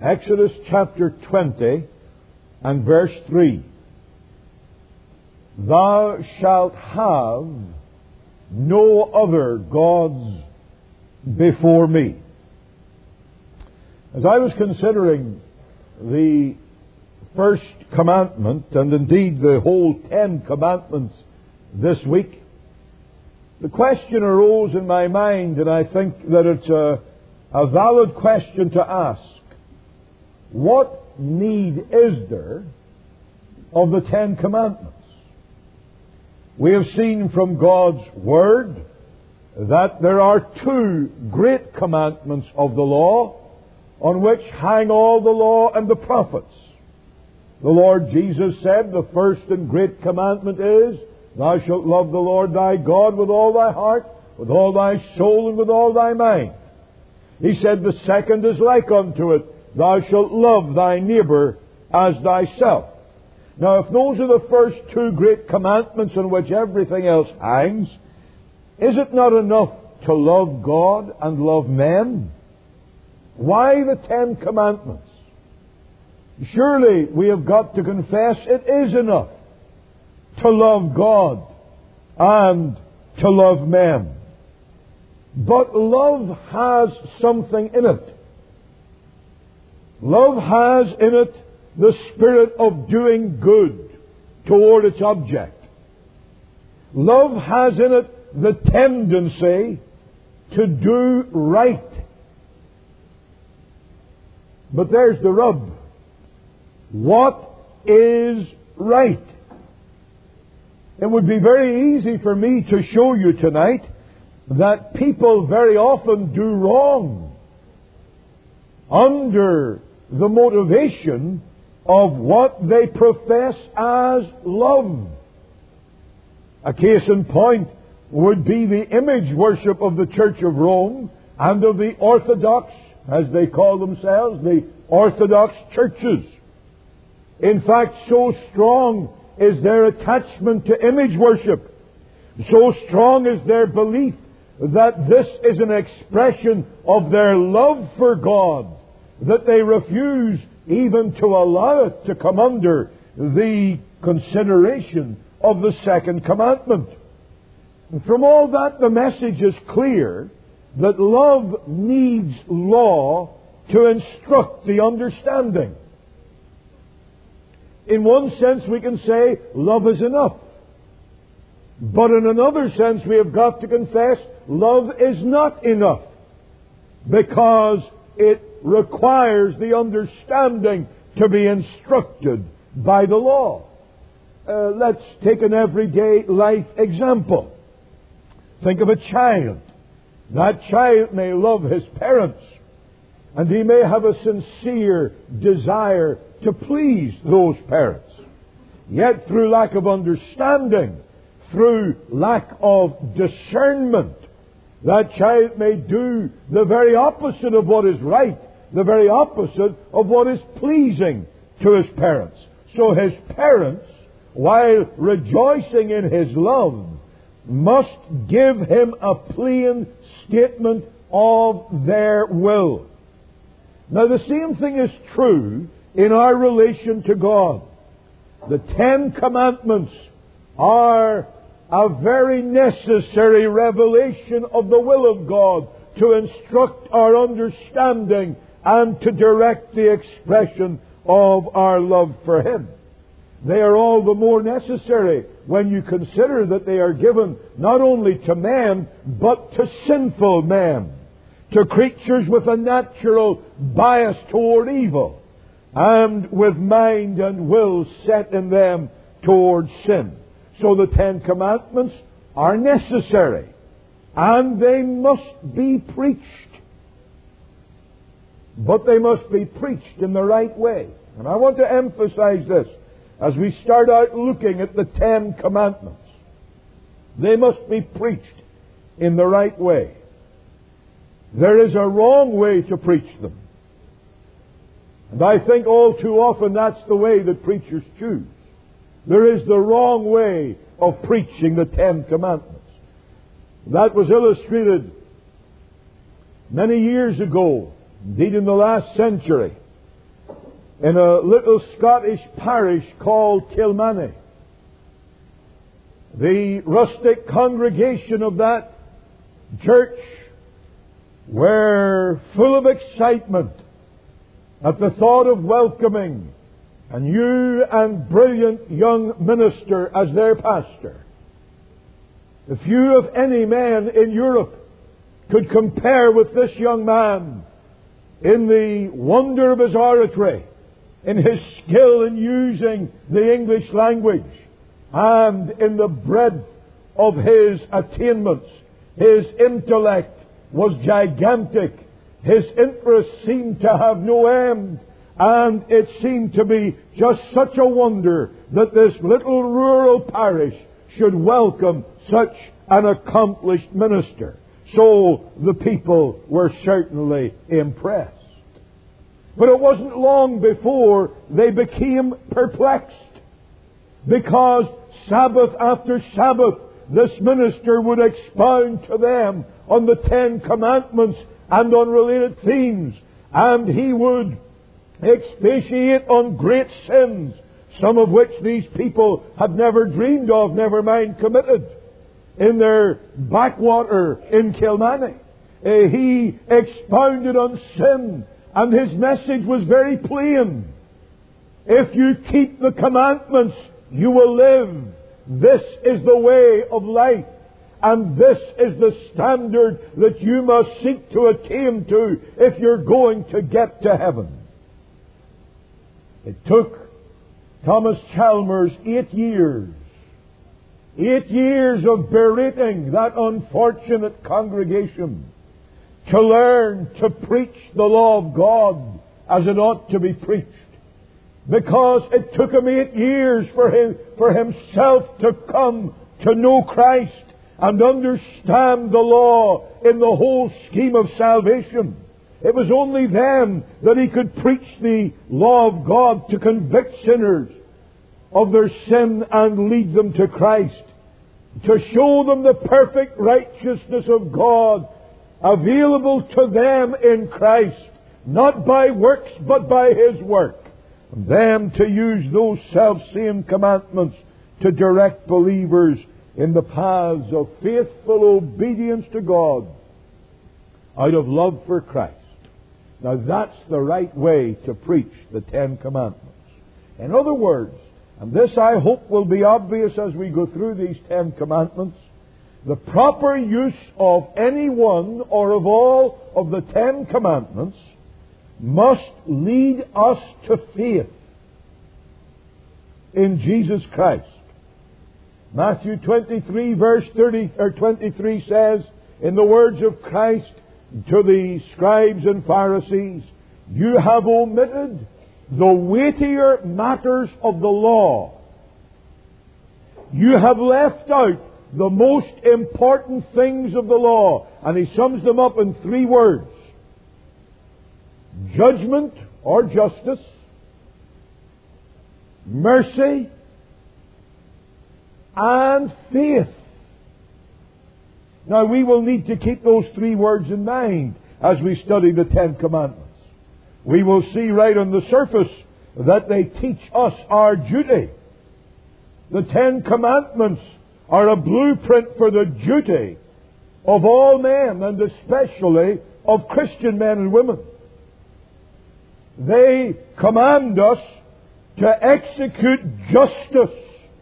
Exodus chapter 20 and verse 3. Thou shalt have no other gods before me. As I was considering the first commandment, and indeed the whole 10 commandments this week, the question arose in my mind, and I think that it's a valid question to ask. What need is there of the 10 commandments? We have seen from God's Word that there are 2 great commandments of the law on which hang all the law and the prophets. The Lord Jesus said the first and great commandment is, Thou shalt love the Lord thy God with all thy heart, with all thy soul, and with all thy mind. He said the second is like unto it, Thou shalt love thy neighbour as thyself. Now, if those are the first 2 great commandments on which everything else hangs, is it not enough to love God and love men? Why the 10 commandments? Surely we have got to confess it is enough to love God and to love men. But love has something in it. Love has in it the spirit of doing good toward its object. Love has in it the tendency to do right. But there's the rub. What is right? It would be very easy for me to show you tonight that people very often do wrong under the motivation of what they profess as love. A case in point would be the image worship of the Church of Rome and of the Orthodox, as they call themselves, the Orthodox churches. In fact, so strong is their attachment to image worship, so strong is their belief that this is an expression of their love for God, that they refuse even to allow it to come under the consideration of the second commandment. And from all that, the message is clear that love needs law to instruct the understanding. In one sense, we can say love is enough. But in another sense, we have got to confess love is not enough, because it requires the understanding to be instructed by the law. Let's take an everyday life example. Think of a child. That child may love his parents, and he may have a sincere desire to please those parents. Yet through lack of understanding, through lack of discernment, that child may do the very opposite of what is right, the very opposite of what is pleasing to his parents. So his parents, while rejoicing in his love, must give him a plain statement of their will. Now, the same thing is true in our relation to God. The 10 commandments are a very necessary revelation of the will of God to instruct our understanding and to direct the expression of our love for Him. They are all the more necessary when you consider that they are given not only to men, but to sinful men, to creatures with a natural bias toward evil, and with mind and will set in them toward sin. So the 10 commandments are necessary, and they must be preached. But they must be preached in the right way. And I want to emphasize this as we start out looking at the 10 commandments. They must be preached in the right way. There is a wrong way to preach them. And I think all too often that's the way that preachers choose. There is the wrong way of preaching the 10 commandments. That was illustrated many years ago, indeed in the last century, in a little Scottish parish called Kilmanny. The rustic congregation of that church were full of excitement at the thought of welcoming a new and brilliant young minister as their pastor. The few, if any, men in Europe could compare with this young man in the wonder of his oratory, in his skill in using the English language, and in the breadth of his attainments. His intellect was gigantic. His interest seemed to have no end. And it seemed to be just such a wonder that this little rural parish should welcome such an accomplished minister. So the people were certainly impressed. But it wasn't long before they became perplexed, because Sabbath after Sabbath this minister would expound to them on the 10 Commandments and on related themes, and he would expatiate on great sins, some of which these people had never dreamed of, never mind committed, in their backwater in Kilmanny. He expounded on sin, and his message was very plain. If you keep the commandments, you will live. This is the way of life, and this is the standard that you must seek to attain to if you're going to get to heaven. It took Thomas Chalmers 8 years. 8 years of berating that unfortunate congregation to learn to preach the law of God as it ought to be preached. Because it took him 8 years for himself to come to know Christ and understand the law in the whole scheme of salvation. It was only then that he could preach the law of God to convict sinners of their sin and lead them to Christ, to show them the perfect righteousness of God available to them in Christ, not by works but by His work, and then to use those self-same commandments to direct believers in the paths of faithful obedience to God out of love for Christ. Now that's the right way to preach the 10 Commandments. In other words, and this I hope will be obvious as we go through these 10 Commandments, the proper use of any one or of all of the 10 Commandments must lead us to faith in Jesus Christ. Matthew 23 verse 23 says, in the words of Christ to the scribes and Pharisees, you have omitted the weightier matters of the law. You have left out the most important things of the law. And he sums them up in 3 words. Judgment or justice, mercy, and faith. Now we will need to keep those 3 words in mind as we study the 10 Commandments. We will see right on the surface that they teach us our duty. The 10 Commandments are a blueprint for the duty of all men, and especially of Christian men and women. They command us to execute justice,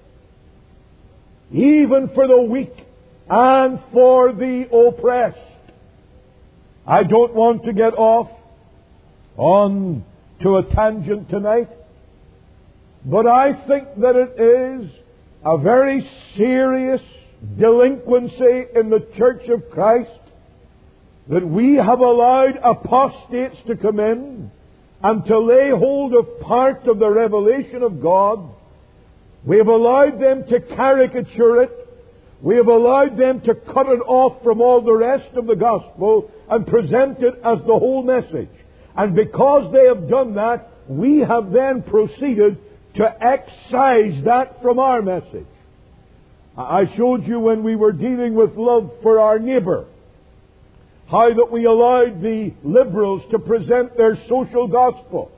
even for the weak and for the oppressed. I don't want to get off on to a tangent tonight, but I think that it is a very serious delinquency in the Church of Christ that we have allowed apostates to come in and to lay hold of part of the revelation of God. We have allowed them to caricature it. We have allowed them to cut it off from all the rest of the gospel and present it as the whole message. And because they have done that, we have then proceeded to excise that from our message. I showed you when we were dealing with love for our neighbour how that we allowed the liberals to present their social gospel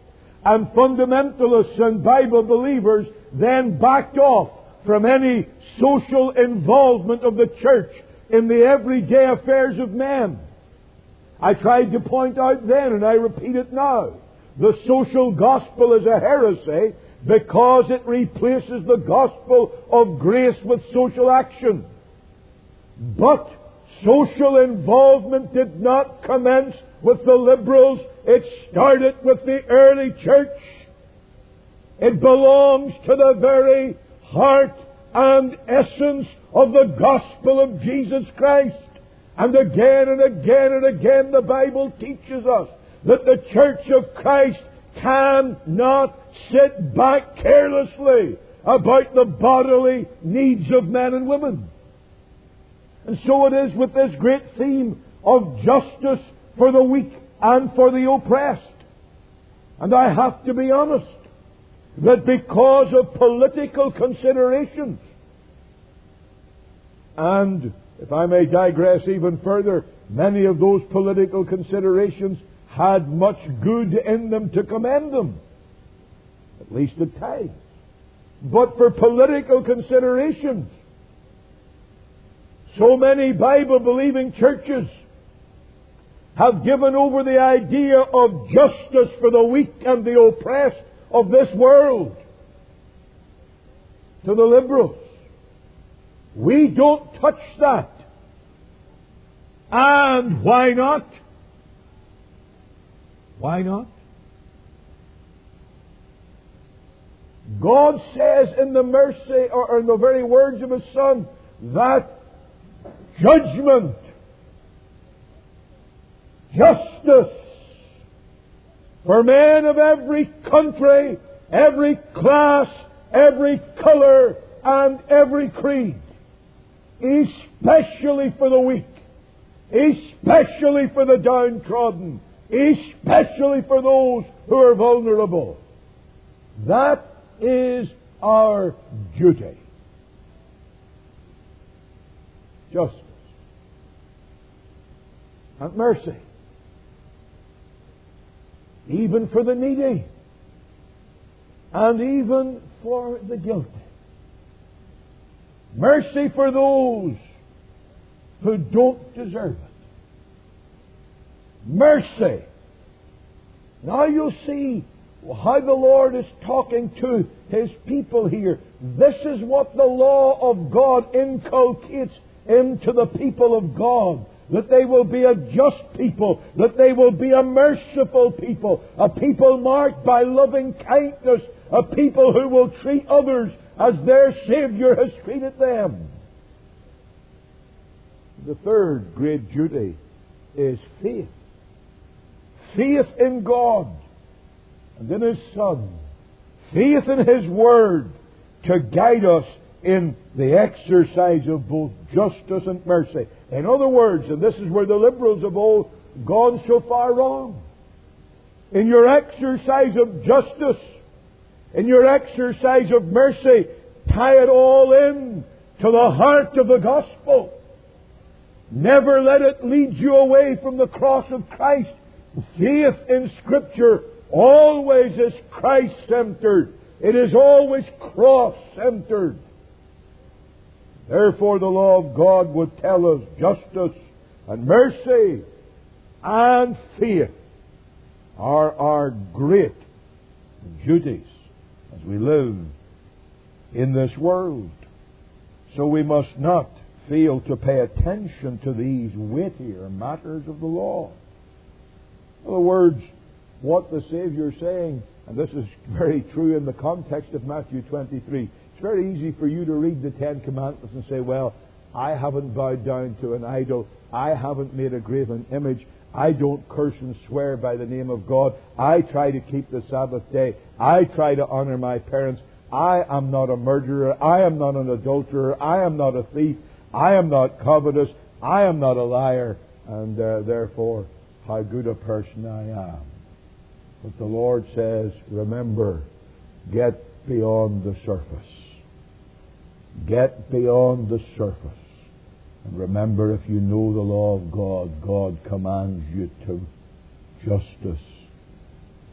and fundamentalists and Bible believers then backed off from any social involvement of the church in the everyday affairs of men. I tried to point out then, and I repeat it now, the social gospel is a heresy because it replaces the gospel of grace with social action. But social involvement did not commence with the liberals. It started with the early church. It belongs to the very heart and essence of the gospel of Jesus Christ. And again and again and again the Bible teaches us that the church of Christ cannot sit back carelessly about the bodily needs of men and women. And so it is with this great theme of justice for the weak and for the oppressed. And I have to be honest that because of political considerations, and if I may digress even further, many of those political considerations had much good in them to commend them, at least at times. But for political considerations, so many Bible-believing churches have given over the idea of justice for the weak and the oppressed of this world to the liberals. We don't touch that. And why not? Why not? God says in the mercy, or in the very words of His Son, that judgment, justice for men of every country, every class, every color, and every creed, especially for the weak, especially for the downtrodden, especially for those who are vulnerable. That is our duty. Justice and mercy, even for the needy and even for the guilty. Mercy for those who don't deserve it. Mercy. Now you'll see how the Lord is talking to His people here. This is what the law of God inculcates into the people of God. That they will be a just people. That they will be a merciful people. A people marked by loving kindness. A people who will treat others as their Savior has treated them. The third great duty is faith. Faith in God and in His Son. Faith in His Word to guide us in the exercise of both justice and mercy. In other words, and this is where the liberals have all gone so far wrong, in your exercise of justice, in your exercise of mercy, tie it all in to the heart of the gospel. Never let it lead you away from the cross of Christ. Faith in Scripture always is Christ-centered. It is always cross-centered. Therefore, the law of God would tell us justice and mercy and faith are our great duties as we live in this world. So we must not fail to pay attention to these weightier matters of the law. In other words, what the Savior is saying, and this is very true in the context of Matthew 23, it's very easy for you to read the Ten Commandments and say, well, I haven't bowed down to an idol, I haven't made a graven image, I don't curse and swear by the name of God, I try to keep the Sabbath day, I try to honor my parents, I am not a murderer, I am not an adulterer, I am not a thief, I am not covetous, I am not a liar, and therefore, how good a person I am. But the Lord says, remember, get beyond the surface. Get beyond the surface. And remember, if you know the law of God, God commands you to justice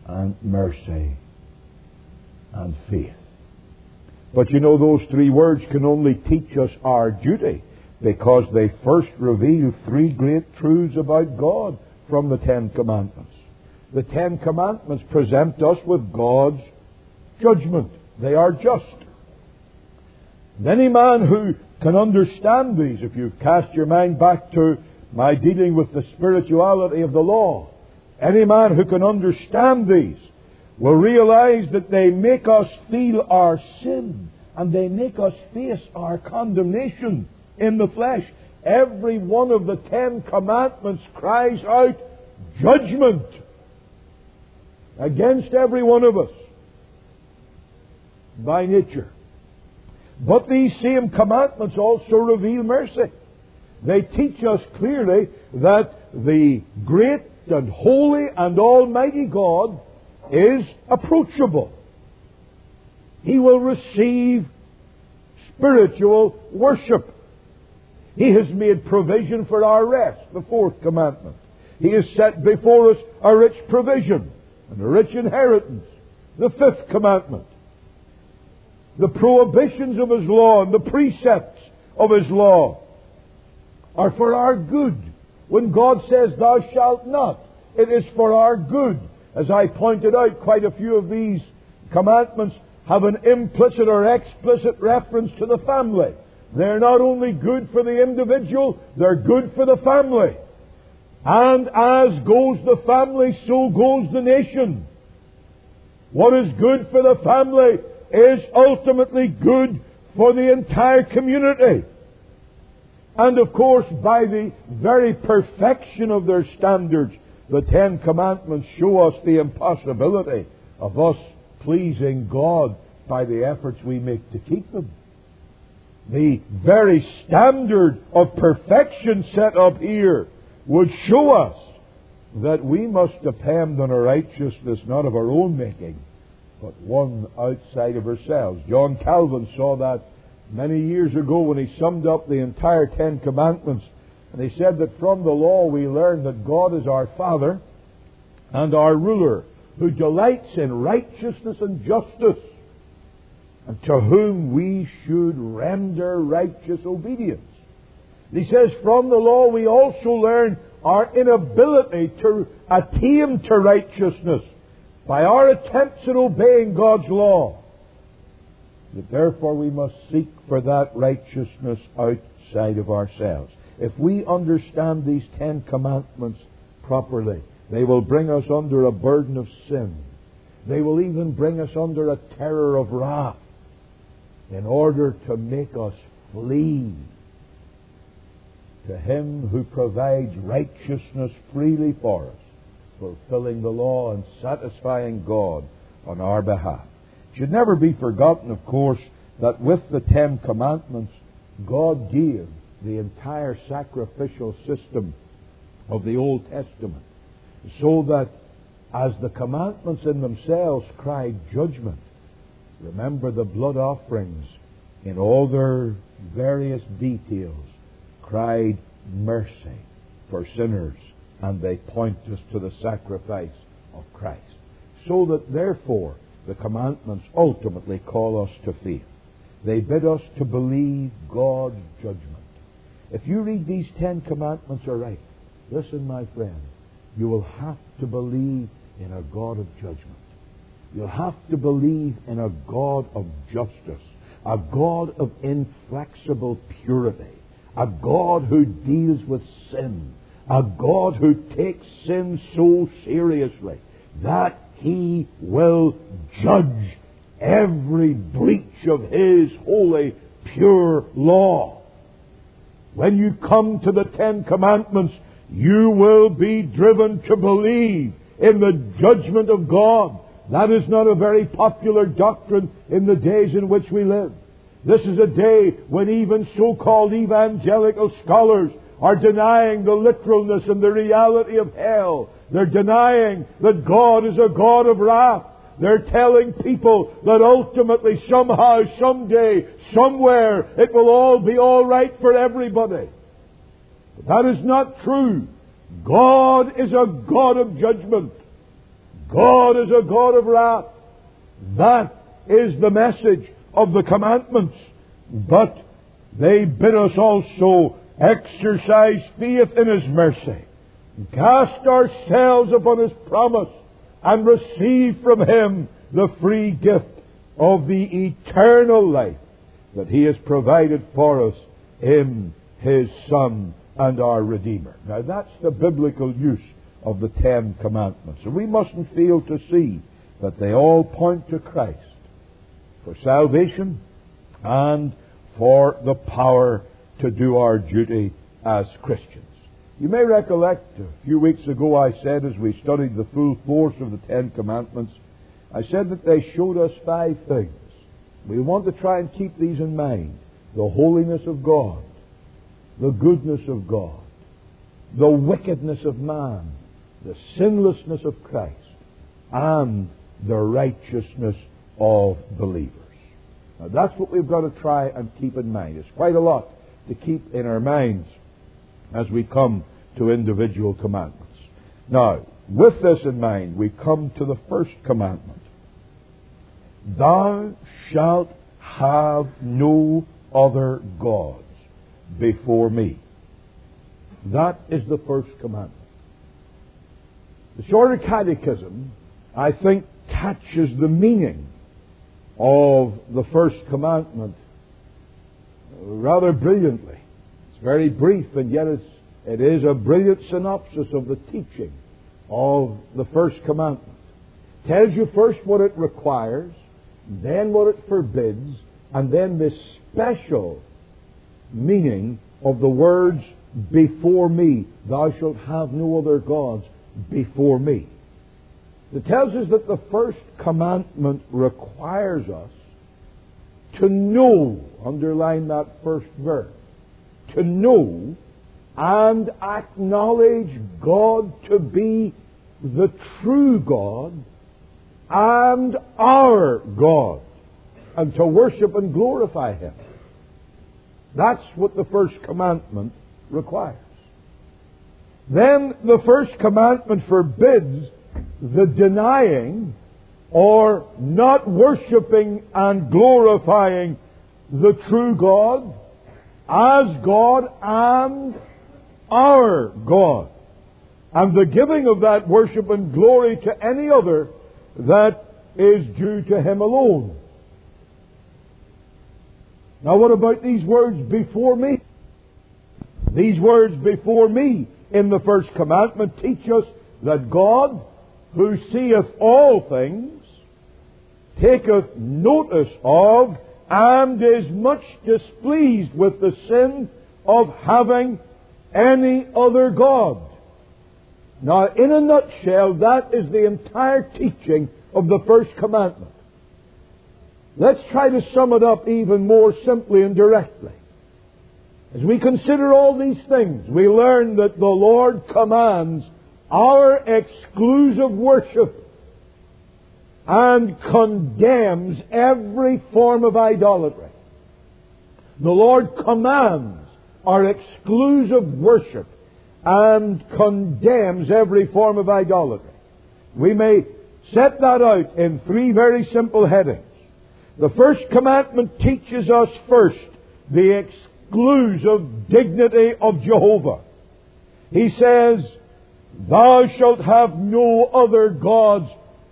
and mercy and faith. But you know, those three words can only teach us our duty, because they first reveal three great truths about God from the Ten Commandments. The Ten Commandments present us with God's judgment. They are just. And any man who can understand these, if you cast your mind back to my dealing with the spirituality of the law, any man who can understand these will realize that they make us feel our sin, and they make us face our condemnation in the flesh. Every one of the Ten Commandments cries out judgment against every one of us by nature. But these same commandments also reveal mercy. They teach us clearly that the great and holy and almighty God is approachable. He will receive spiritual worship. He has made provision for our rest, the fourth commandment. He has set before us a rich provision and a rich inheritance, the fifth commandment. The prohibitions of His law and the precepts of His law are for our good. When God says, "Thou shalt not," it is for our good. As I pointed out, quite a few of these commandments have an implicit or explicit reference to the family. They're not only good for the individual, they're good for the family. And as goes the family, so goes the nation. What is good for the family is ultimately good for the entire community. And of course, by the very perfection of their standards, the Ten Commandments show us the impossibility of us pleasing God by the efforts we make to keep them. The very standard of perfection set up here would show us that we must depend on a righteousness not of our own making, but one outside of ourselves. John Calvin saw that many years ago when he summed up the entire Ten Commandments. And he said that from the law we learn that God is our Father and our ruler, who delights in righteousness and justice, and to whom we should render righteous obedience. And he says, from the law we also learn our inability to attain to righteousness by our attempts at obeying God's law. That therefore we must seek for that righteousness outside of ourselves. If we understand these Ten Commandments properly, they will bring us under a burden of sin. They will even bring us under a terror of wrath, in order to make us flee to Him who provides righteousness freely for us, fulfilling the law and satisfying God on our behalf. It should never be forgotten, of course, that with the Ten Commandments, God gave the entire sacrificial system of the Old Testament, so that as the commandments in themselves cried judgment, remember the blood offerings in all their various details cried mercy for sinners, and they point us to the sacrifice of Christ. So that therefore the commandments ultimately call us to faith. They bid us to believe God's judgment. If you read these Ten Commandments aright, listen, my friend, you will have to believe in a God of judgment. You'll have to believe in a God of justice, a God of inflexible purity, a God who deals with sin, a God who takes sin so seriously that He will judge every breach of His holy, pure law. When you come to the Ten Commandments, you will be driven to believe in the judgment of God. That is not a very popular doctrine in the days in which we live. This is a day when even so-called evangelical scholars are denying the literalness and the reality of hell. They're denying that God is a God of wrath. They're telling people that ultimately, somehow, someday, somewhere, it will all be all right for everybody. But that is not true. God is a God of judgment. God is a God of wrath. That is the message of the commandments. But they bid us also exercise faith in His mercy, cast ourselves upon His promise, and receive from Him the free gift of the eternal life that He has provided for us in His Son and our Redeemer. Now that's the biblical use of the Ten Commandments. And we mustn't fail to see that they all point to Christ for salvation and for the power to do our duty as Christians. You may recollect a few weeks ago I said, as we studied the full force of the Ten Commandments, I said that they showed us 5 things. We want to try and keep these in mind: the holiness of God, the goodness of God, the wickedness of man, the sinlessness of Christ, and the righteousness of believers. Now that's what we've got to try and keep in mind. It's quite a lot to keep in our minds as we come to individual commandments. Now, with this in mind, we come to the first commandment. Thou shalt have no other gods before me. That is the first commandment. The Shorter Catechism, I think, catches the meaning of the first commandment rather brilliantly. It's very brief, and yet it is a brilliant synopsis of the teaching of the first commandment. It tells you first what it requires, then what it forbids, and then the special meaning of the words before me. Thou shalt have no other gods before me. It tells us that the first commandment requires us to know, underline that first verb, to know and acknowledge God to be the true God and our God, and to worship and glorify Him. That's what the first commandment requires. Then the first commandment forbids the denying or not worshiping and glorifying the true God as God and our God, and the giving of that worship and glory to any other that is due to Him alone. Now what about these words before me? These words before me in the first commandment teach us that God, who seeth all things, taketh notice of and is much displeased with the sin of having any other God. Now, in a nutshell, that is the entire teaching of the first commandment. Let's try to sum it up even more simply and directly. As we consider all these things, we learn that the Lord commands our exclusive worship and condemns every form of idolatry. The Lord commands our exclusive worship and condemns every form of idolatry. We may set that out in 3 very simple headings. The first commandment teaches us first the exclusive dignity of Jehovah. He says, Thou shalt have no other gods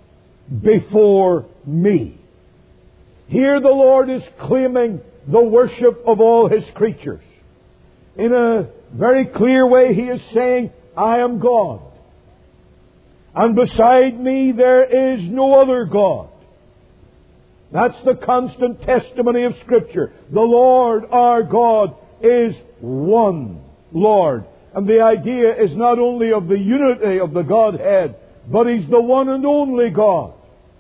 before me. Here the Lord is claiming the worship of all His creatures. In a very clear way, He is saying, I am God. And beside me there is no other God. That's the constant testimony of Scripture. The Lord our God is one Lord. And the idea is not only of the unity of the Godhead, but He's the one and only God.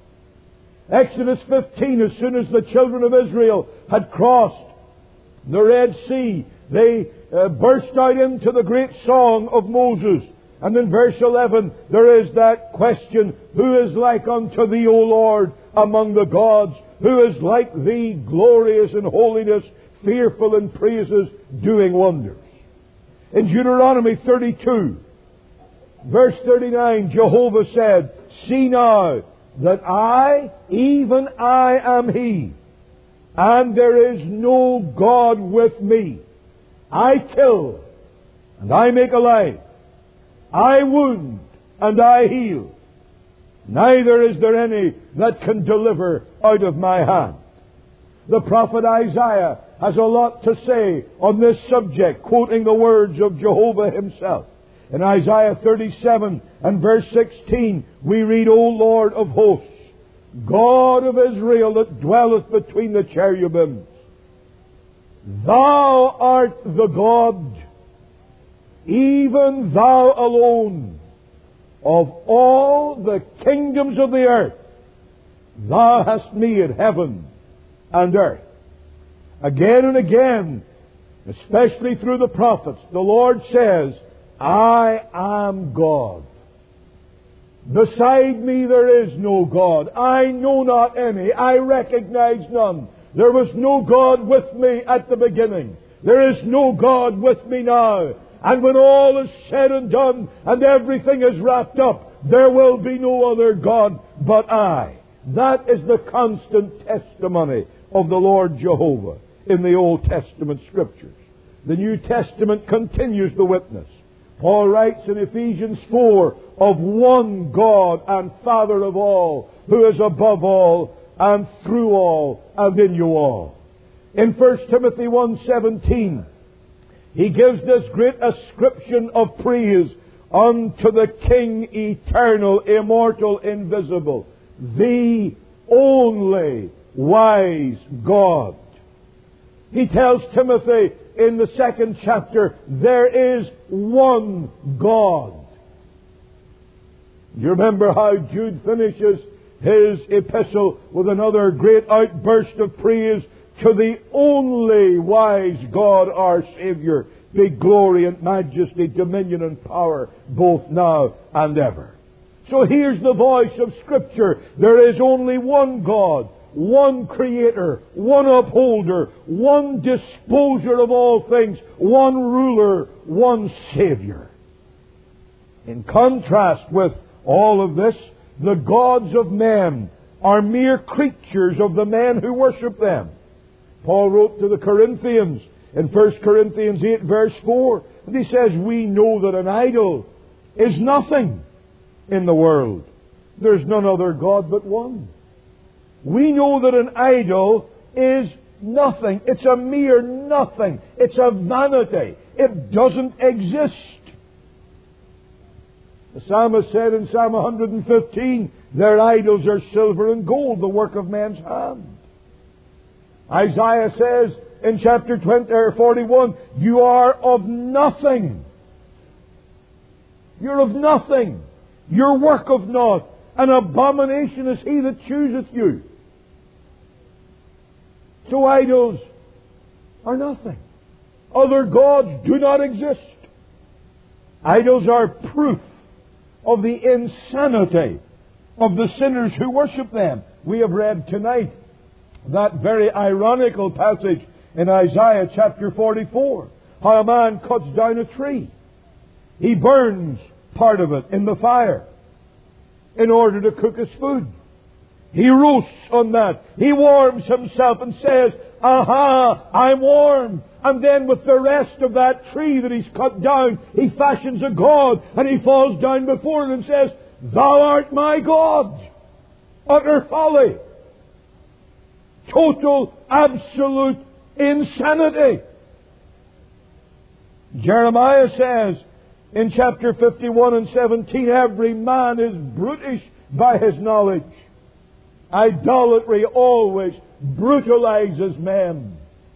Exodus 15, as soon as the children of Israel had crossed the Red Sea, they burst out into the great song of Moses. And in verse 11, there is that question, Who is like unto Thee, O Lord, among the gods? Who is like Thee, glorious in holiness, fearful in praises, doing wonders? In Deuteronomy 32, verse 39, Jehovah said, See now that I, even I, am He, and there is no God with me. I kill, and I make alive. I wound, and I heal. Neither is there any that can deliver out of my hand. The prophet Isaiah has a lot to say on this subject, quoting the words of Jehovah Himself. In Isaiah 37 and verse 16, we read, O Lord of hosts, God of Israel that dwelleth between the cherubims, Thou art the God, even Thou alone, of all the kingdoms of the earth. Thou hast made heaven and earth. Again and again, especially through the prophets, the Lord says, I am God. Beside me there is no God. I know not any. I recognize none. There was no God with me at the beginning. There is no God with me now. And when all is said and done and everything is wrapped up, there will be no other God but I. That is the constant testimony of the Lord Jehovah in the Old Testament Scriptures. The New Testament continues the witness. Paul writes in Ephesians 4 of one God and Father of all, who is above all and through all and in you all. In 1 Timothy 1:17, he gives this great ascription of praise unto the King eternal, immortal, invisible, the only wise God. He tells Timothy in the 2nd chapter, there is one God. You remember how Jude finishes his epistle with another great outburst of praise to the only wise God, our Savior, be glory and majesty, dominion and power, both now and ever. So here's the voice of Scripture. There is only one God, one Creator, one Upholder, one Disposer of all things, one Ruler, one Savior. In contrast with all of this, the gods of men are mere creatures of the men who worship them. Paul wrote to the Corinthians in 1 Corinthians 8 verse 4, and he says, we know that an idol is nothing in the world. There's none other God but one. We know that an idol is nothing. It's a mere nothing. It's a vanity. It doesn't exist. The psalmist said in Psalm 115, their idols are silver and gold, the work of man's hand. Isaiah says in chapter 41, you are of nothing. You're of nothing. Your work of naught. An abomination is he that chooseth you. So idols are nothing. Other gods do not exist. Idols are proof of the insanity of the sinners who worship them. We have read tonight that very ironical passage in Isaiah chapter 44, how a man cuts down a tree. He burns part of it in the fire in order to cook his food. He roasts on that. He warms himself and says, aha, I'm warm. And then with the rest of that tree that he's cut down, he fashions a god and he falls down before it and says, thou art my God. Utter folly. Total, absolute insanity. Jeremiah says in chapter 51 and 17, every man is brutish by his knowledge. Idolatry always brutalizes men.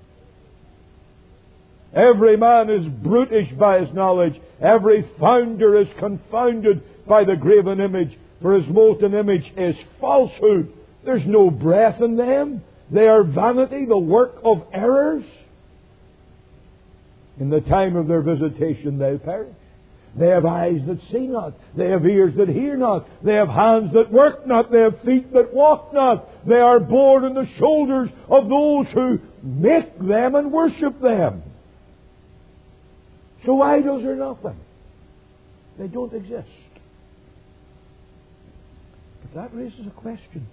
Every man is brutish by his knowledge. Every founder is confounded by the graven image, for his molten image is falsehood. There's no breath in them. They are vanity, the work of errors. In the time of their visitation they'll perish. They have eyes that see not. They have ears that hear not. They have hands that work not. They have feet that walk not. They are borne on the shoulders of those who make them and worship them. So idols are nothing. They don't exist. That raises a question.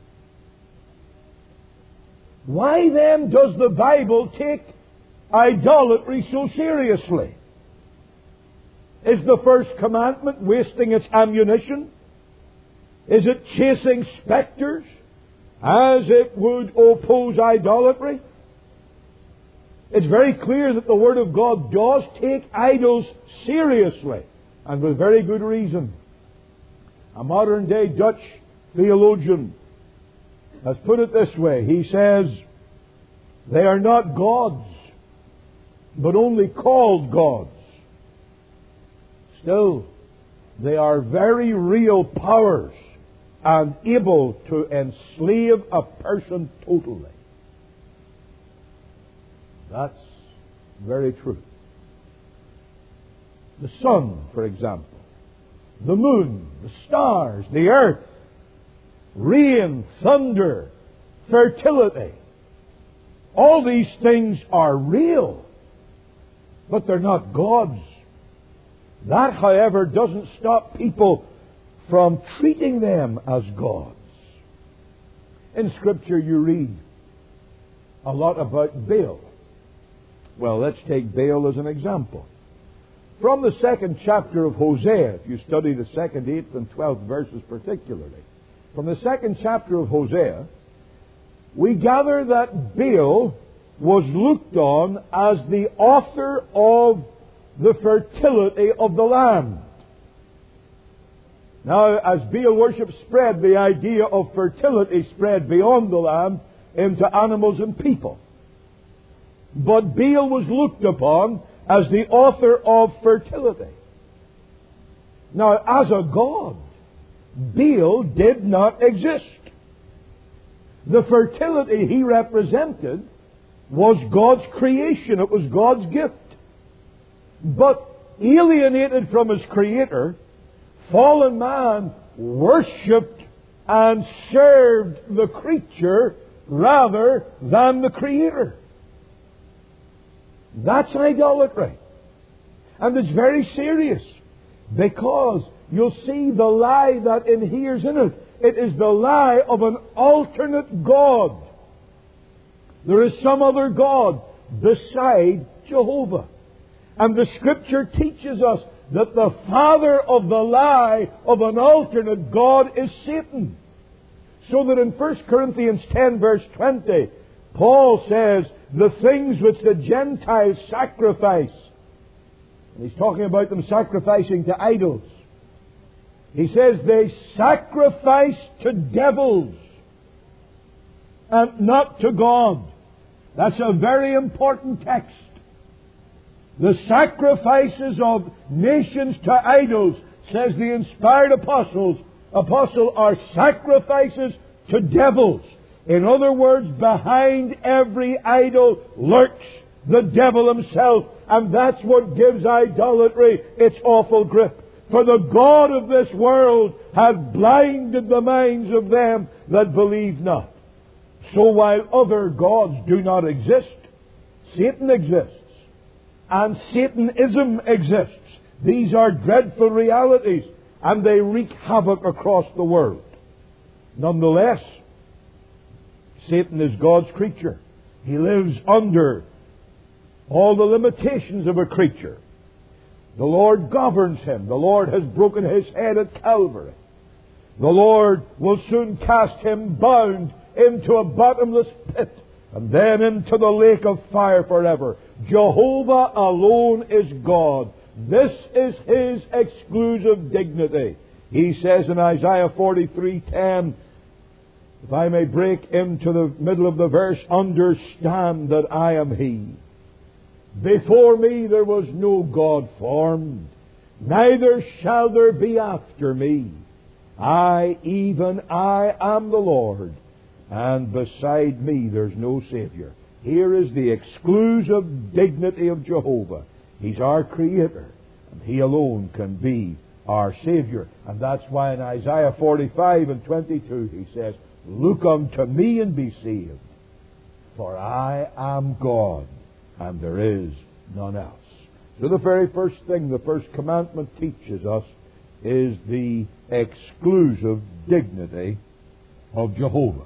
Why then does the Bible take idolatry so seriously? Is the first commandment wasting its ammunition? Is it chasing spectres as it would oppose idolatry? It's very clear that the Word of God does take idols seriously, and with very good reason. A modern-day Dutch theologian has put it this way. He says, they are not gods, but only called gods. Still, they are very real powers and able to enslave a person totally. That's very true. The sun, for example, the moon, the stars, the earth, rain, thunder, fertility. All these things are real, but they're not gods. That, however, doesn't stop people from treating them as gods. In Scripture you read a lot about Baal. Well, let's take Baal as an example. From the 2nd chapter of Hosea, if you study the 2nd, 8th, and 12th verses particularly, from the 2nd chapter of Hosea, we gather that Baal was looked on as the author of the fertility of the land. Now, as Baal worship spread, the idea of fertility spread beyond the land into animals and people. But Baal was looked upon as the author of fertility. Now, as a god, Baal did not exist. The fertility he represented was God's creation. It was God's gift. But alienated from his Creator, fallen man worshipped and served the creature rather than the Creator. That's idolatry. And it's very serious, because you'll see the lie that inheres in it. It is the lie of an alternate God. There is some other God beside Jehovah. And the Scripture teaches us that the father of the lie of an alternate God is Satan. So that in 1 Corinthians 10 verse 20, Paul says, the things which the Gentiles sacrifice, and he's talking about them sacrificing to idols, he says they sacrifice to devils and not to God. That's a very important text. The sacrifices of nations to idols, says the inspired apostle, are sacrifices to devils. In other words, behind every idol lurks the devil himself, and that's what gives idolatry its awful grip. For the God of this world hath blinded the minds of them that believe not. So while other gods do not exist, Satan exists. And Satanism exists. These are dreadful realities, and they wreak havoc across the world. Nonetheless, Satan is God's creature. He lives under all the limitations of a creature. The Lord governs him. The Lord has broken his head at Calvary. The Lord will soon cast him bound into a bottomless pit, and then into the lake of fire forever. Jehovah alone is God. This is His exclusive dignity. He says in Isaiah 43:10, if I may break into the middle of the verse, understand that I am He. Before me there was no God formed, neither shall there be after me. I, even I, am the Lord, and beside me there's no Savior. Here is the exclusive dignity of Jehovah. He's our Creator, and He alone can be our Savior. And that's why in Isaiah 45 and 22 He says, look unto me and be saved, for I am God, and there is none else. So the very first thing the first commandment teaches us is the exclusive dignity of Jehovah.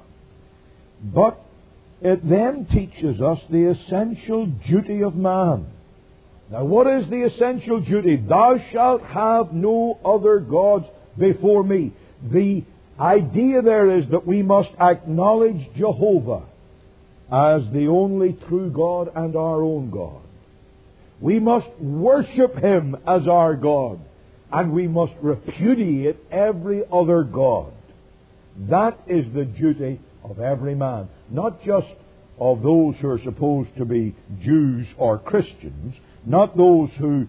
But it then teaches us the essential duty of man. Now, what is the essential duty? Thou shalt have no other gods before me. The idea there is that we must acknowledge Jehovah as the only true God and our own God. We must worship Him as our God, and we must repudiate every other God. That is the duty of every man, not just of those who are supposed to be Jews or Christians, not those who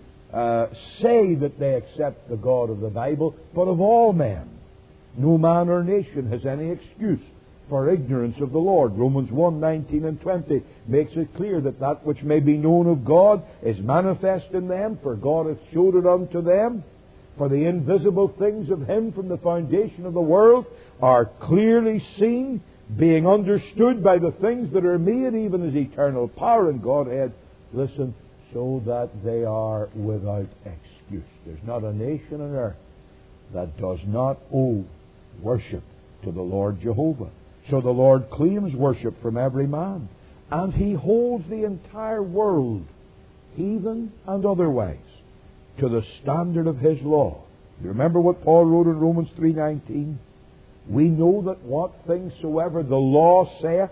say that they accept the God of the Bible, but of all men. No man or nation has any excuse for ignorance of the Lord. Romans 1:19 and 20 makes it clear that that which may be known of God is manifest in them, for God hath showed it unto them. For the invisible things of Him from the foundation of the world are clearly seen, being understood by the things that are made, even His eternal power and Godhead. Listen, so that they are without excuse. There's not a nation on earth that does not owe worship to the Lord Jehovah. So the Lord claims worship from every man. And He holds the entire world, heathen and otherwise, to the standard of His law. You remember what Paul wrote in Romans 3:19? We know that what things soever the law saith,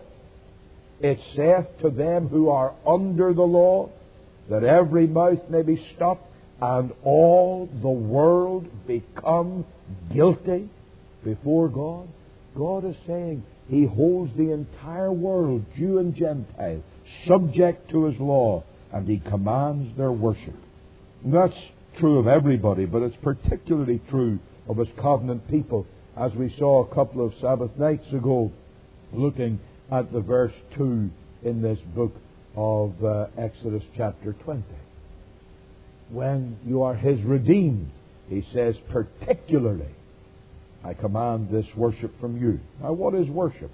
it saith to them who are under the law, that every mouth may be stopped, and all the world become guilty before God. God is saying He holds the entire world, Jew and Gentile, subject to His law, and He commands their worship. And that's true of everybody, but it's particularly true of His covenant people, as we saw a couple of Sabbath nights ago, looking at the verse 2 in this book of Exodus chapter 20. When you are His redeemed, He says particularly, I command this worship from you. Now, what is worship?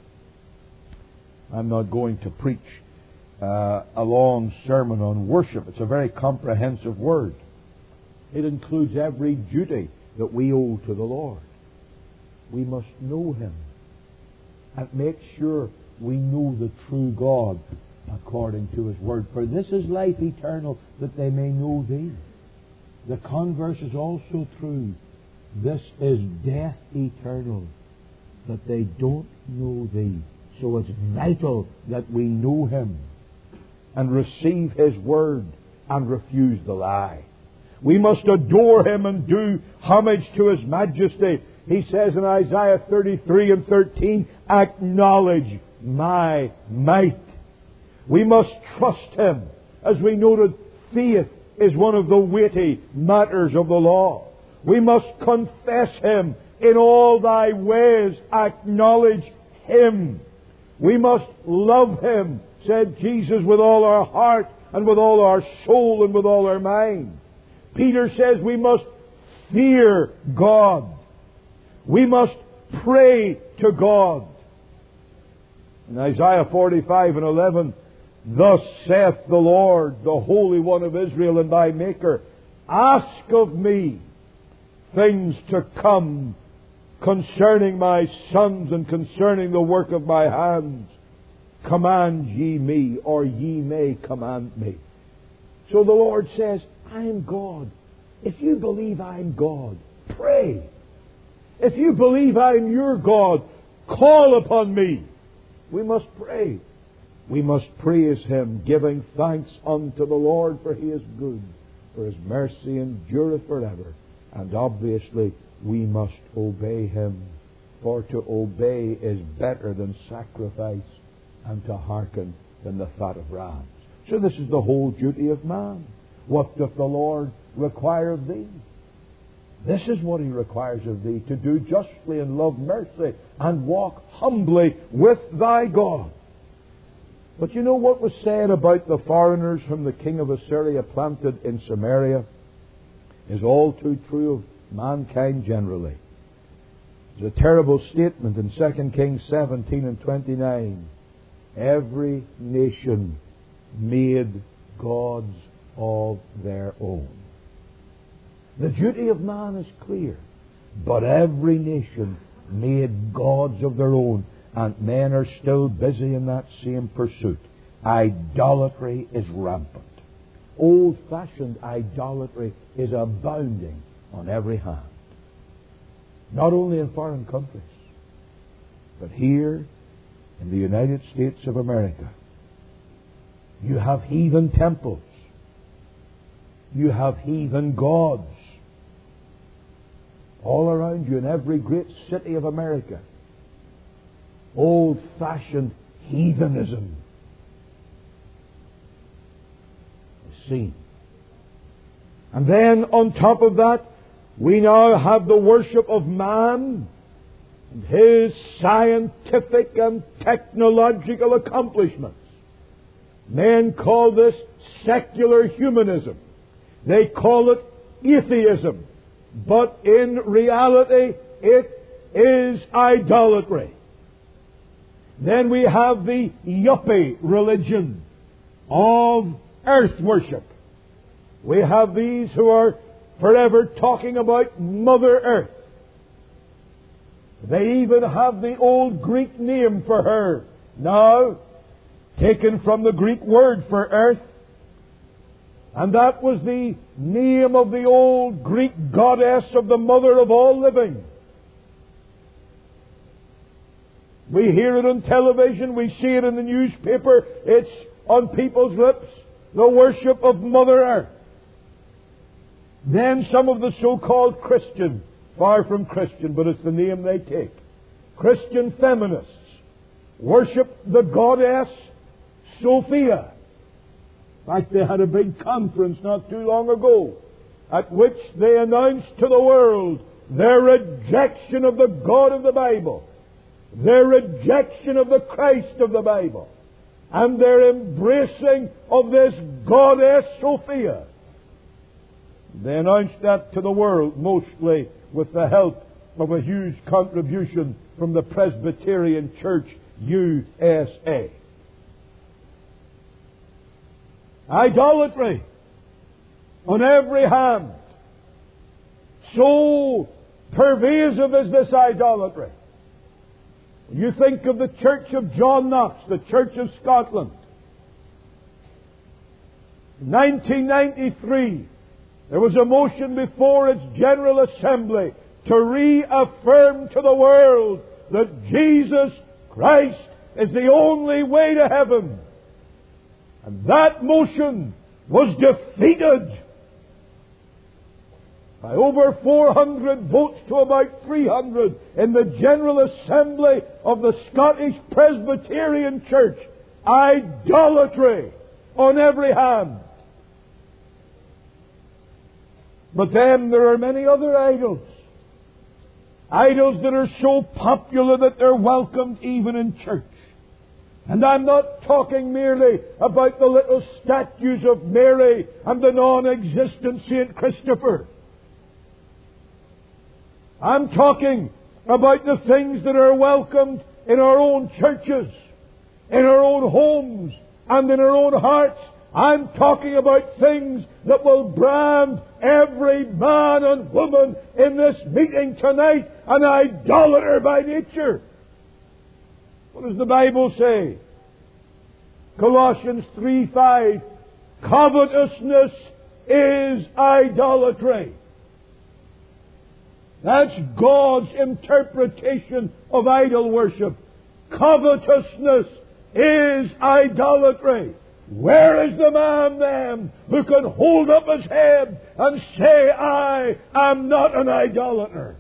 I'm not going to preach a long sermon on worship. It's a very comprehensive word. It includes every duty that we owe to the Lord. We must know Him and make sure we know the true God according to His Word. For this is life eternal, that they may know Thee. The converse is also true. This is death eternal, that they don't know Thee. So it's vital that we know Him and receive His Word and refuse the lie. We must adore Him and do homage to His majesty. He says in Isaiah 33 and 13, acknowledge my might. We must trust Him. As we noted, faith is one of the weighty matters of the law. We must confess Him. In all thy ways acknowledge Him. We must love Him, said Jesus, with all our heart and with all our soul and with all our mind. Peter says we must fear God. We must pray to God. In Isaiah 45 and 11, thus saith the Lord, the Holy One of Israel and thy Maker, ask of me things to come concerning my sons and concerning the work of my hands. Command ye me, or ye may command me. So the Lord says, I am God. If you believe I'm God, pray. If you believe I'm your God, call upon me. We must pray. We must praise Him, giving thanks unto the Lord, for He is good, for His mercy endureth forever. And obviously, we must obey Him, for to obey is better than sacrifice, and to hearken than the fat of rams. So this is the whole duty of man. What doth the Lord require of thee? This is what He requires of thee, to do justly and love mercy and walk humbly with thy God. But you know what was said about the foreigners whom the king of Assyria planted in Samaria is all too true of mankind generally. There's a terrible statement in 2 Kings 17 and 29. Every nation made gods of their own. The duty of man is clear, but every nation made gods of their own, and men are still busy in that same pursuit. Idolatry is rampant. Old-fashioned idolatry is abounding on every hand. Not only in foreign countries, but here in the United States of America. You have heathen temples. You have heathen gods all around you in every great city of America. Old-fashioned heathenism is seen. And then on top of that, we now have the worship of man and his scientific and technological accomplishments. Men call this secular humanism. They call it atheism. But in reality, it is idolatry. Then we have the yuppie religion of earth worship. We have these who are forever talking about Mother Earth. They even have the old Greek name for her, now taken from the Greek word for earth. And that was the name of the old Greek goddess of the mother of all living. We hear it on television, we see it in the newspaper, it's on people's lips, the worship of Mother Earth. Then some of the so-called Christian, far from Christian, but it's the name they take, Christian feminists, worship the goddess Sophia. In fact, they had a big conference not too long ago at which they announced to the world their rejection of the God of the Bible, their rejection of the Christ of the Bible, and their embracing of this goddess Sophia. They announced that to the world, mostly with the help of a huge contribution from the Presbyterian Church USA. Idolatry on every hand. So pervasive is this idolatry. You think of the Church of John Knox, the Church of Scotland. In 1993, there was a motion before its General Assembly to reaffirm to the world that Jesus Christ is the only way to heaven. And that motion was defeated by over 400 votes to about 300 in the General Assembly of the Scottish Presbyterian Church. Idolatry on every hand. But then there are many other idols. Idols that are so popular that they're welcomed even in church. And I'm not talking merely about the little statues of Mary and the non-existent Saint Christopher. I'm talking about the things that are welcomed in our own churches, in our own homes, and in our own hearts. I'm talking about things that will brand every man and woman in this meeting tonight an idolater by nature. What does the Bible say? Colossians 3:5. Covetousness is idolatry. That's God's interpretation of idol worship. Covetousness is idolatry. Where is the man then who can hold up his head and say, I am not an idolater?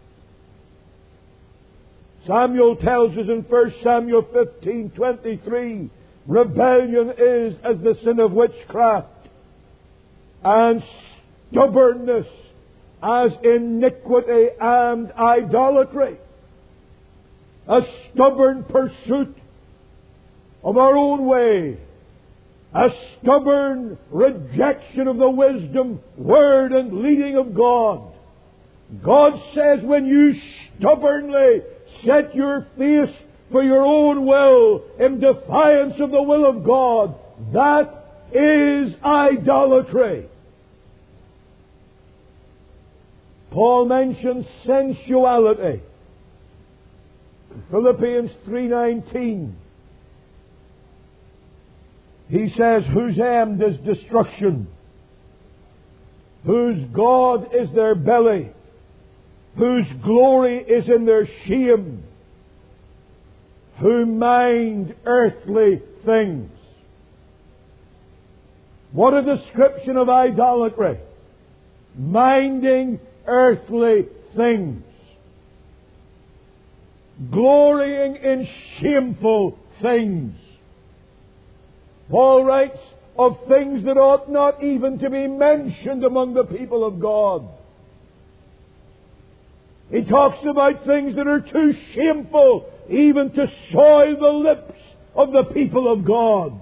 Samuel tells us in 1 Samuel 15:23, rebellion is as the sin of witchcraft, and stubbornness as iniquity and idolatry. A stubborn pursuit of our own way. A stubborn rejection of the wisdom, word, and leading of God. God says when you stubbornly set your face for your own will in defiance of the will of God, that is idolatry. Paul mentions sensuality Philippians 3:19. He says, whose end is destruction, whose God is their belly, whose glory is in their shame, who mind earthly things. What a description of idolatry. Minding earthly things. Glorying in shameful things. Paul writes of things that ought not even to be mentioned among the people of God. He talks about things that are too shameful even to soil the lips of the people of God.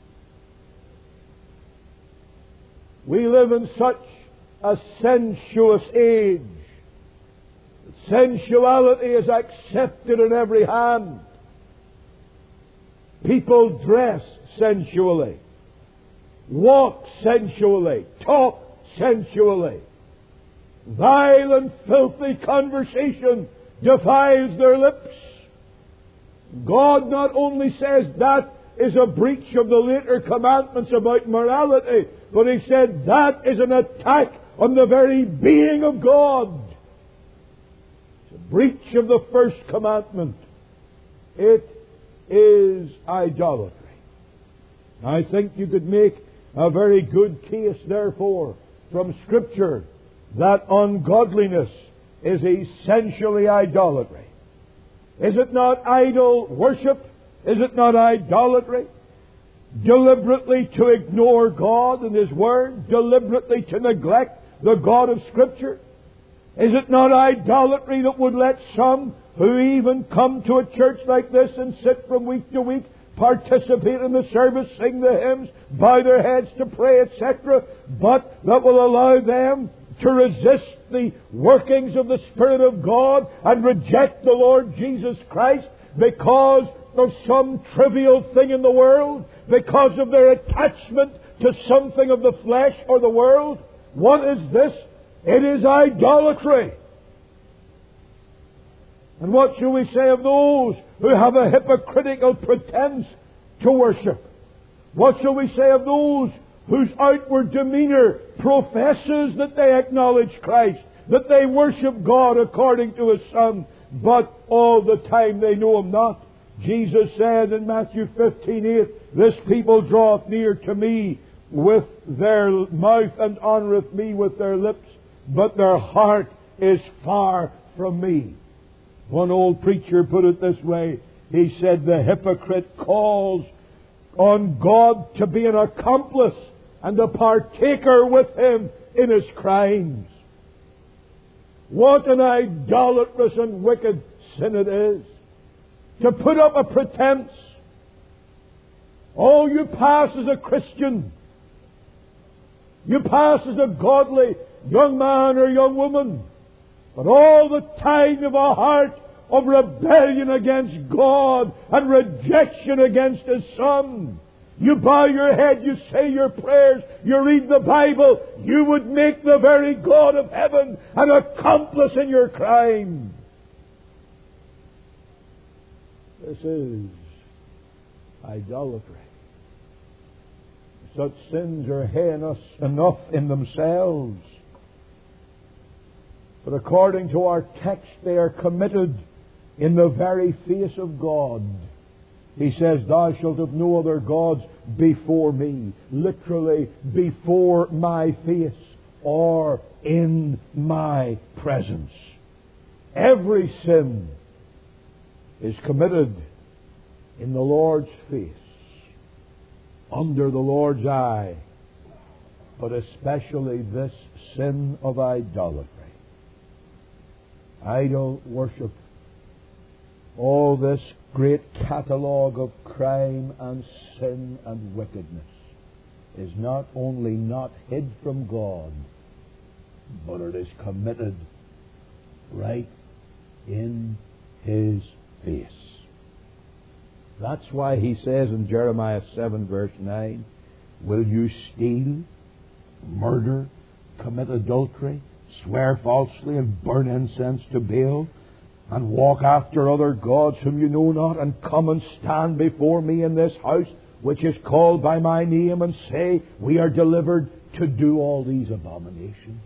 We live in such a sensuous age. Sensuality is accepted in every hand. People dress sensually, walk sensually, talk sensually. Vile and filthy conversation defiles their lips. God not only says that is a breach of the later commandments about morality, but He said that is an attack on the very being of God. It's a breach of the first commandment. It is idolatry. I think you could make a very good case, therefore, from Scripture that ungodliness is essentially idolatry. Is it not idol worship? Is it not idolatry? Deliberately to ignore God and His Word, deliberately to neglect the God of Scripture. Is it not idolatry that would let some who even come to a church like this and sit from week to week, participate in the service, sing the hymns, bow their heads to pray, etc., but that will allow them to resist the workings of the Spirit of God and reject the Lord Jesus Christ because of some trivial thing in the world, because of their attachment to something of the flesh or the world? What is this? It is idolatry. And what shall we say of those who have a hypocritical pretense to worship? What shall we say of those whose outward demeanour professes that they acknowledge Christ, that they worship God according to His Son, but all the time they know Him not? Jesus said in Matthew 15:8, this people draweth near to me with their mouth and honoureth me with their lips, but their heart is far from me. One old preacher put it this way. He said, the hypocrite calls on God to be an accomplice and a partaker with Him in his crimes. What an idolatrous and wicked sin it is to put up a pretense. Oh, you pass as a Christian. You pass as a godly young man or young woman. But all the time of a heart of rebellion against God and rejection against His Son. You bow your head, you say your prayers, you read the Bible. You would make the very God of heaven an accomplice in your crime. This is idolatry. Such sins are heinous enough in themselves. But according to our text, they are committed in the very face of God. He says, thou shalt have no other gods before me. Literally, before my face or in my presence. Every sin is committed in the Lord's face, under the Lord's eye, but especially this sin of idolatry. Idol worship. All this great catalogue of crime and sin and wickedness is not only not hid from God, but it is committed right in His face. That's why He says in Jeremiah 7 verse 9, will you steal, murder, commit adultery, swear falsely, and burn incense to Baal? and walk after other gods whom you know not, and come and stand before me in this house which is called by my name, and say, we are delivered to do all these abominations.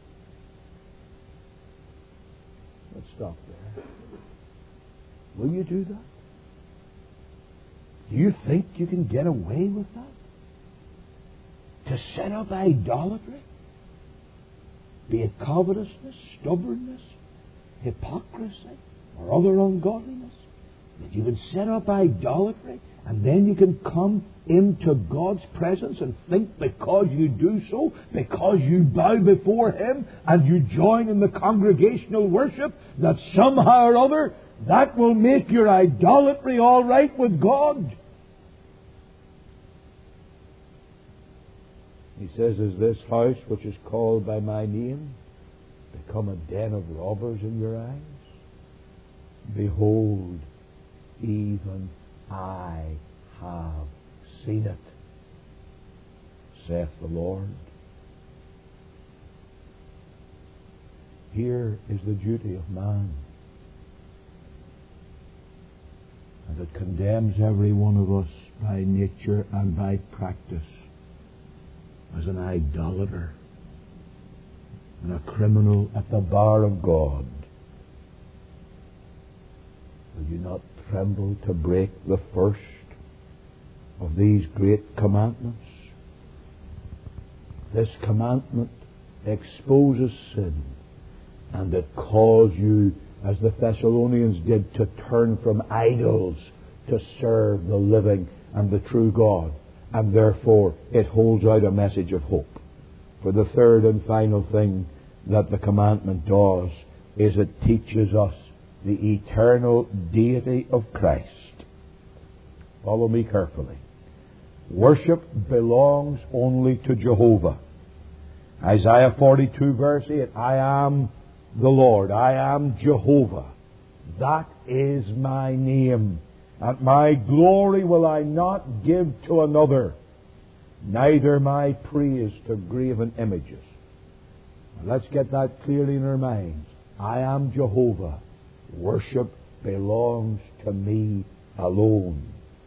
Let's stop there. Will you do that? Do you think you can get away with that? To set up idolatry? Be it covetousness, stubbornness, hypocrisy, or other ungodliness? That you can set up idolatry, and then you can come into God's presence and think because you do so, because you bow before Him and you join in the congregational worship, that somehow or other that will make your idolatry all right with God. He says, is this house which is called by my name become a den of robbers in your eyes? Behold, even I have seen it, saith the Lord. Here is the duty of man, and it condemns every one of us by nature and by practice as an idolater and a criminal at the bar of God. Will you not tremble to break the first of these great commandments? This commandment exposes sin, and it calls you, as the Thessalonians did, to turn from idols to serve the living and the true God. And therefore it holds out a message of hope. For the third and final thing that the commandment does is it teaches us the eternal deity of Christ. Follow me carefully. Worship belongs only to Jehovah. Isaiah 42 verse 8, I am the Lord, I am Jehovah. That is my name. And my glory will I not give to another, neither my praise to graven images. Now let's get that clearly in our minds. I am Jehovah. Worship belongs to me alone.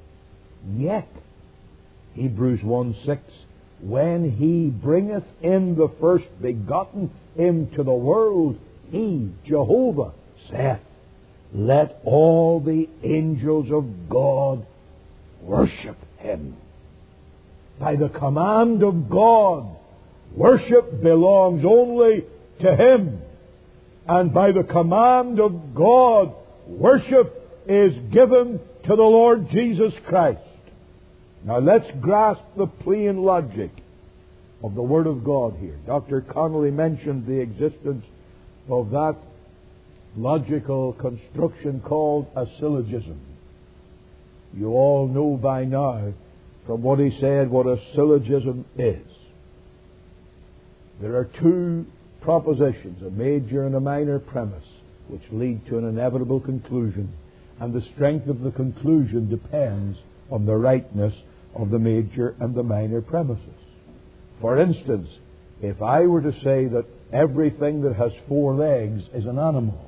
Yet, Hebrews 1:6, when He bringeth in the first begotten into the world, He, Jehovah, saith, let all the angels of God worship Him. By the command of God, worship belongs only to Him. And by the command of God, worship is given to the Lord Jesus Christ. Now let's grasp the plain logic of the Word of God here. Dr. Connolly mentioned the existence of that logical construction called a syllogism. You all know by now from what he said what a syllogism is. There are two propositions, a major and a minor premise, which lead to an inevitable conclusion, and the strength of the conclusion depends on the rightness of the major and the minor premises. For instance, if I were to say that everything that has four legs is an animal,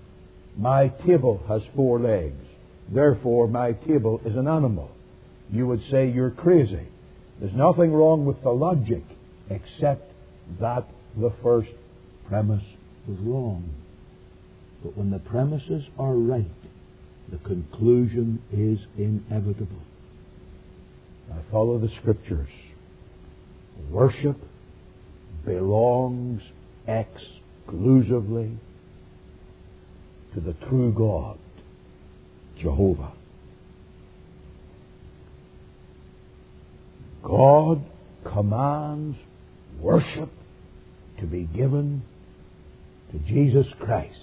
my table has four legs, therefore my table is an animal, you would say you're crazy. There's nothing wrong with the logic except that the first premise was wrong. But when the premises are right, the conclusion is inevitable. Now follow the Scriptures. Worship belongs exclusively to the true God, Jehovah. God commands worship to be given to Jesus Christ.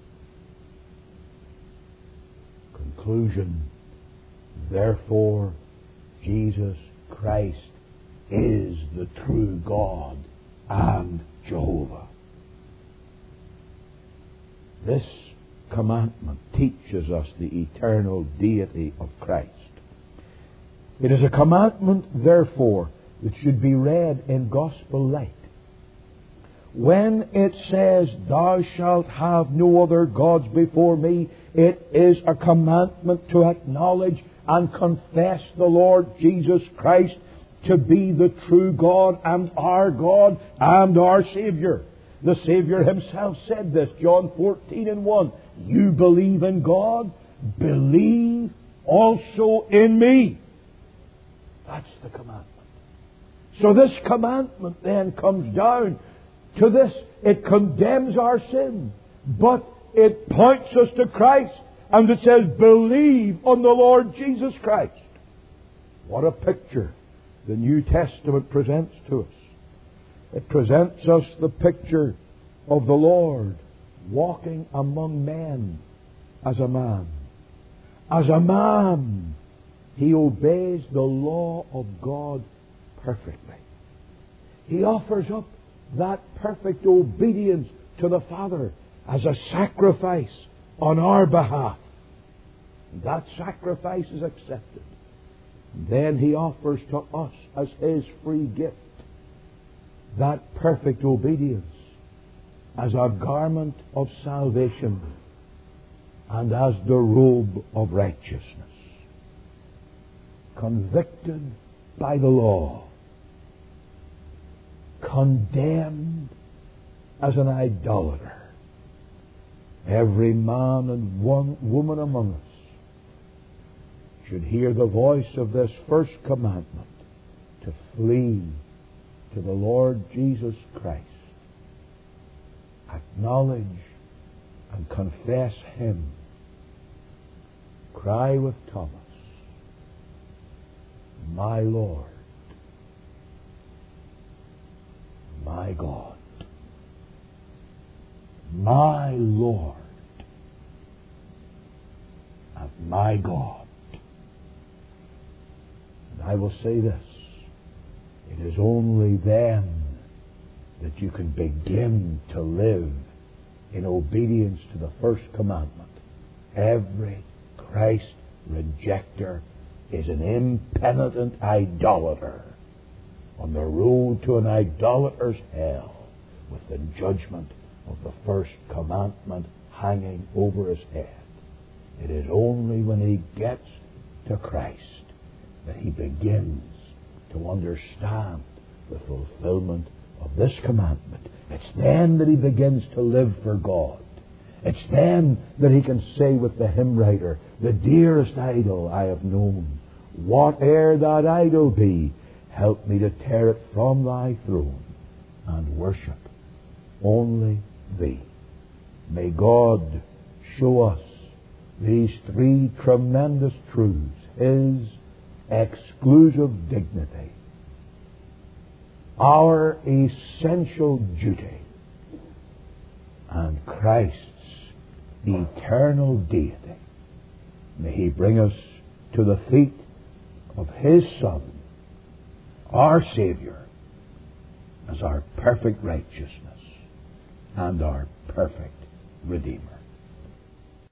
Conclusion, therefore, Jesus Christ is the true God and Jehovah. This commandment teaches us the eternal deity of Christ. It is a commandment, therefore, that should be read in gospel light. When it says, "Thou shalt have no other gods before me," it is a commandment to acknowledge and confess the Lord Jesus Christ to be the true God and our Savior. The Savior Himself said this, John 14:1. "You believe in God, believe also in me." That's the commandment. So this commandment then comes down to this. It condemns our sin, but it points us to Christ, and it says, "Believe on the Lord Jesus Christ." What a picture the New Testament presents to us. It presents us the picture of the Lord walking among men as a man. As a man, He obeys the law of God perfectly. He offers up that perfect obedience to the Father as a sacrifice on our behalf. That sacrifice is accepted. Then He offers to us as His free gift that perfect obedience as a garment of salvation and as the robe of righteousness. Convicted by the law, condemned as an idolater, every man and woman among us should hear the voice of this first commandment to flee to the Lord Jesus Christ. Acknowledge and confess Him. Cry with Thomas, "My Lord, my God, my Lord, and my God." And I will say this, it is only then that you can begin to live in obedience to the first commandment. Every Christ rejecter is an impenitent idolater on the road to an idolater's hell, with the judgment of the first commandment hanging over his head. It is only when he gets to Christ that he begins to understand the fulfillment of this commandment. It's then that he begins to live for God. It's then that he can say with the hymn writer, "The dearest idol I have known, whate'er that idol be, help me to tear it from thy throne and worship only thee." May God show us these three tremendous truths: His exclusive dignity, our essential duty, and Christ's eternal deity. May He bring us to the feet of His Son, our Savior, as our perfect righteousness and our perfect Redeemer.